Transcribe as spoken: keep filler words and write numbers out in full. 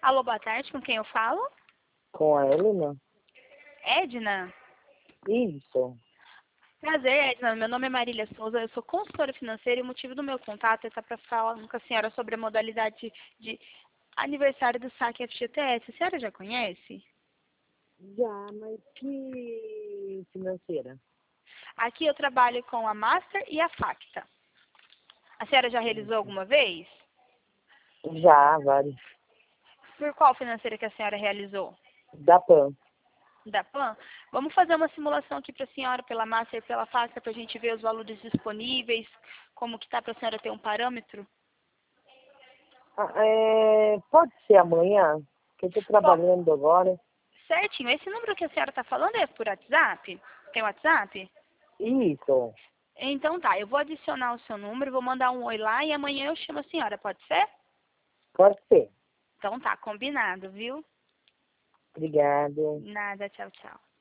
Alô, boa tarde, com quem eu falo? Com a Helena? Edna? Isso. Prazer, Edna. Meu nome é Marília Souza, eu sou consultora financeira e o motivo do meu contato é para falar com a senhora sobre a modalidade de aniversário do saque F G T S. A senhora já conhece? Já, mas que financeira? Aqui eu trabalho com a Master e a Facta. A senhora já realizou alguma vez? Já, vários. Por qual financeira que a senhora realizou? Da Pan. Da Pan? Vamos fazer uma simulação aqui para a senhora pela Master e pela Facta para a gente ver os valores disponíveis, como que tá para a senhora ter um parâmetro? Ah, é, pode ser amanhã, que eu estou Bom, trabalhando agora. certinho. Esse número que a senhora está falando é por WhatsApp? Tem WhatsApp? Isso. Então tá, eu vou adicionar o seu número, vou mandar um oi lá e amanhã eu chamo a senhora, pode ser? Pode ser. Então tá, combinado, viu? Obrigado. Nada, tchau, tchau.